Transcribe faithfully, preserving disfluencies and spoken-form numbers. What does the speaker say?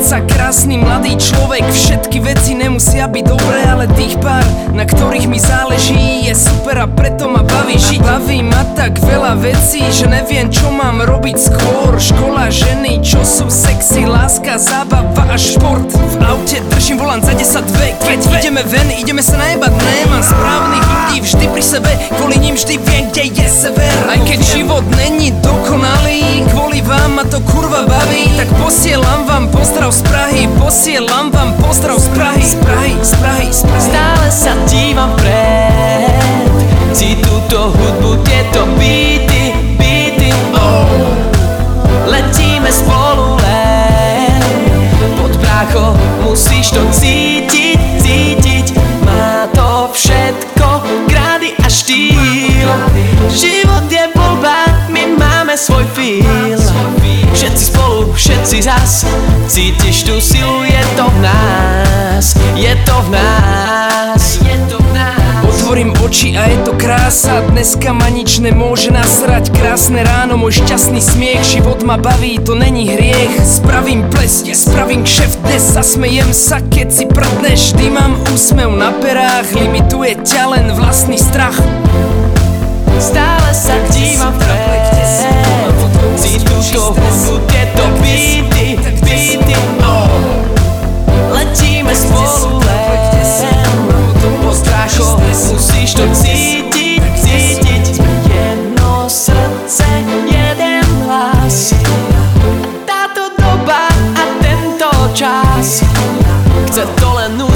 sa krásny mladý človek. Všetky veci nemusia byť dobré, ale tých pár, na ktorých mi záleží, je super a preto ma baví žiť. Baví ma tak veľa vecí, že neviem čo mám robiť skôr. Škola, ženy, čo sú sexy, láska, zábava a šport. V aute držím volant za desať dve. Keď ideme ven, ideme sa najebať, nemám správnych ľudí vždy pri sebe, kvôli ním vždy viem, kde je sever. Aj keď život není dokonalý, kvôli vám ma to kurva baví, tak posielam vám pozdrav z Prahy, posielam vám pozdrav z Prahy, z Prahy, z Prahy, z Prahy. Stále sa dívam vpred, si túto hudbu, tieto beaty, beaty, oh. Letíme spolu len pod práchou, musíš to cítiť, cítiť. Má to všetko, krády a štýl. Život je voľba, my máme svoj feel. Všetci spolu, všetci zas, cítiš tú silu, je to v nás, je to v nás, je to v nás. Otvorím oči a je to krása, dneska ma nič nemôže nasrať. Krásne ráno, môj šťastný smiech, život ma baví, to není hriech. Spravím ples, spravím kšeft, dnes zasmejem sa, keď si prdneš. Vždy mám úsmev na perách, limituje ťa len vlastný strach. Stále sa dívam vpred, si túto hudbu, tieto beaty, beaty, oh. Letíme spolu len pod stráchou, musíš to cítiť, cítiť. Jedno srdce, jeden hlas, táto doba a tento čas chce to len